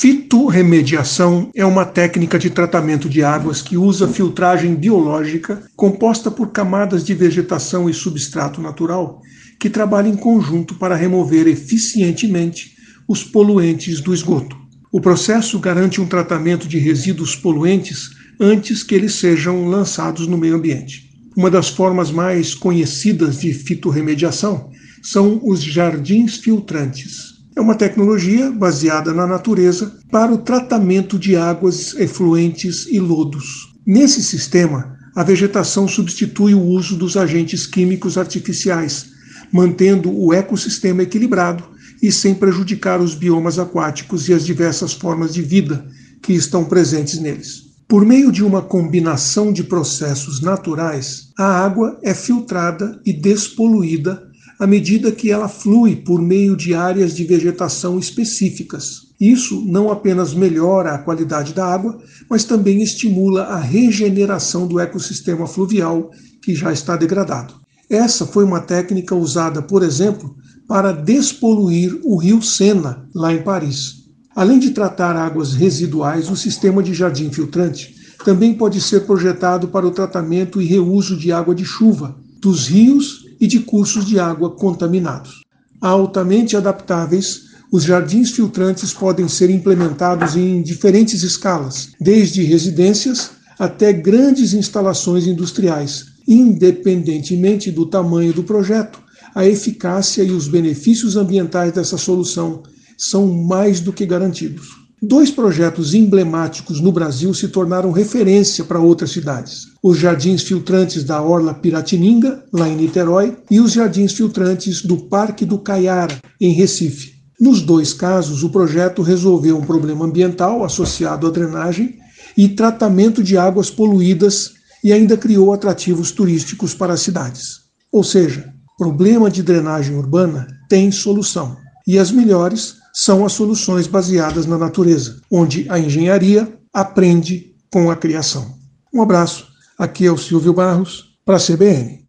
Fitorremediação é uma técnica de tratamento de águas que usa filtragem biológica composta por camadas de vegetação e substrato natural que trabalham em conjunto para remover eficientemente os poluentes do esgoto. O processo garante um tratamento de resíduos poluentes antes que eles sejam lançados no meio ambiente. Uma das formas mais conhecidas de fitorremediação são os jardins filtrantes. É uma tecnologia baseada na natureza para o tratamento de águas efluentes e lodos. Nesse sistema, a vegetação substitui o uso dos agentes químicos artificiais, mantendo o ecossistema equilibrado e sem prejudicar os biomas aquáticos e as diversas formas de vida que estão presentes neles. Por meio de uma combinação de processos naturais, a água é filtrada e despoluída à medida que ela flui por meio de áreas de vegetação específicas. Isso não apenas melhora a qualidade da água, mas também estimula a regeneração do ecossistema fluvial que já está degradado. Essa foi uma técnica usada, por exemplo, para despoluir o rio Sena, lá em Paris. Além de tratar águas residuais, o sistema de jardim filtrante também pode ser projetado para o tratamento e reuso de água de chuva, dos rios e de cursos de água contaminados. Altamente adaptáveis, os jardins filtrantes podem ser implementados em diferentes escalas, desde residências até grandes instalações industriais. Independentemente do tamanho do projeto, a eficácia e os benefícios ambientais dessa solução são mais do que garantidos. 2 projetos emblemáticos no Brasil se tornaram referência para outras cidades. Os jardins filtrantes da Orla Piratininga, lá em Niterói, e os jardins filtrantes do Parque do Caiara, em Recife. Nos 2 casos, o projeto resolveu um problema ambiental associado à drenagem e tratamento de águas poluídas e ainda criou atrativos turísticos para as cidades. Ou seja, problema de drenagem urbana tem solução. E as melhores são as soluções baseadas na natureza, onde a engenharia aprende com a criação. Um abraço, aqui é o Silvio Barros, para a CBN.